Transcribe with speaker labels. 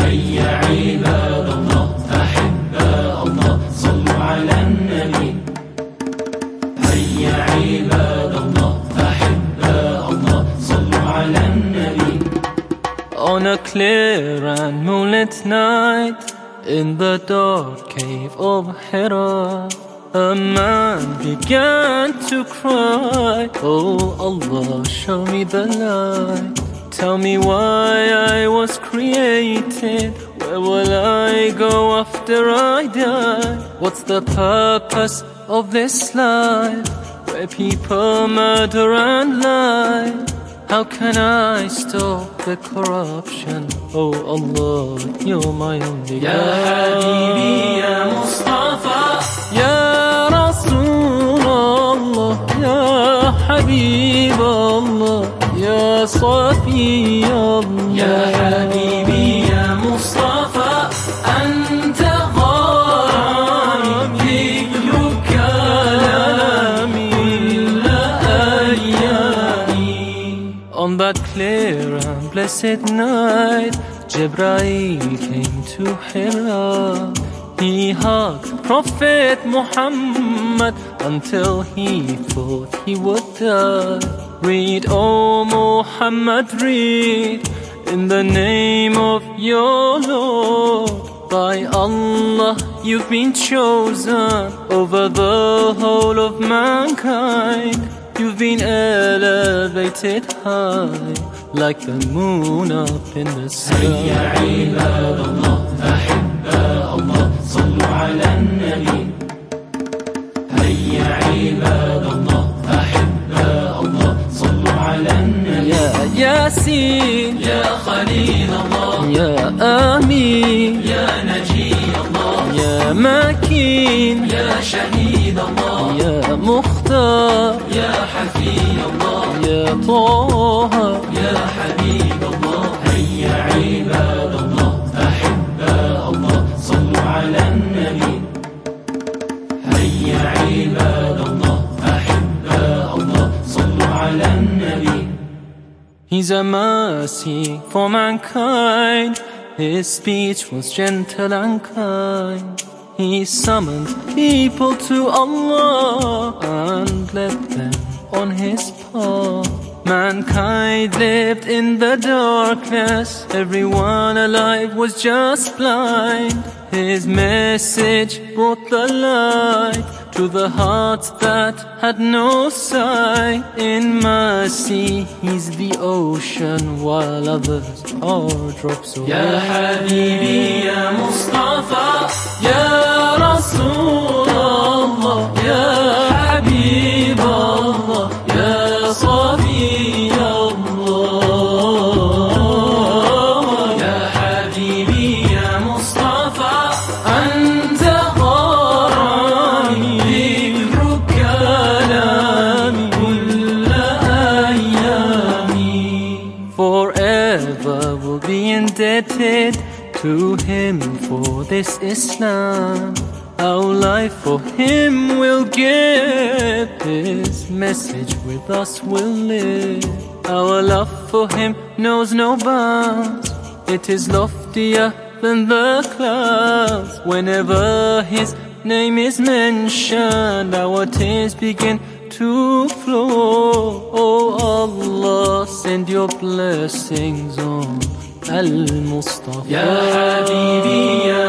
Speaker 1: هيا عباد الله أحباء الله صلوا على النبي. هيا عباد الله أحباء الله صلوا على النبي.
Speaker 2: On a clear and moonlit night, in the dark cave of Hira, a man began to cry, oh Allah, show me the light. Tell me why I was created. Where will I go after I die? What's the purpose of this life, where people murder and lie? How can I stop the corruption? Oh Allah, you're my only
Speaker 1: Ya Habibi, Ya Mustafa,
Speaker 2: Ya Rasulullah, Ya Habib Allah, Ya Safi Allah.
Speaker 1: Ya Habibi, Ya Mustafa, Anta gharami, dhikru kalami kulla ayyami.
Speaker 2: On that clear and blessed night, Jibreel came to Hira. He hugged Prophet Muhammad until he thought he would die. Read, oh Muhammad, read, in the name of your Lord. By Allah, you've been chosen over the whole of mankind. You've been elevated high, like the moon up in the sky.
Speaker 1: هيا عباد الله أحباء الله صلوا على النبي. هيا عباد الله أحباء الله صلوا على النبي.
Speaker 2: يا ياسين
Speaker 1: يا خليل الله،
Speaker 2: يا آمين
Speaker 1: يا نجي الله،
Speaker 2: يا مكين
Speaker 1: يا شهيد الله،
Speaker 2: يا مختار
Speaker 1: يا حفي الله،
Speaker 2: يا طه
Speaker 1: يا حبيب الله. هيا عباد الله أحباء الله صلوا على النبي. هيا عباد الله أحباء الله صلوا على النبي.
Speaker 2: He's a mercy for mankind. His speech was gentle and kind. He summoned people to Allah and led them on his path. Mankind lived in the darkness, everyone alive was just blind. His message brought the light to the hearts that had no sight. In mercy, he's the ocean, while others are drops away.
Speaker 1: Ya Habibi, Ya Mustafa, Ya Rasulullah, Ya Habib Allah, Ya Safi Allah. Ya Habibi, Ya Mustafa, Anta gharami, dhikru kalami kulla ayyami.
Speaker 2: Forever will be indebted to him for this Islam. Our life for him will give, his message with us will live. Our love for him knows no bounds, it is loftier than the clouds. Whenever his name is mentioned, our tears begin to flow. Oh Allah, send your blessings on Al-Mustafa.
Speaker 1: Ya Habibi, Ya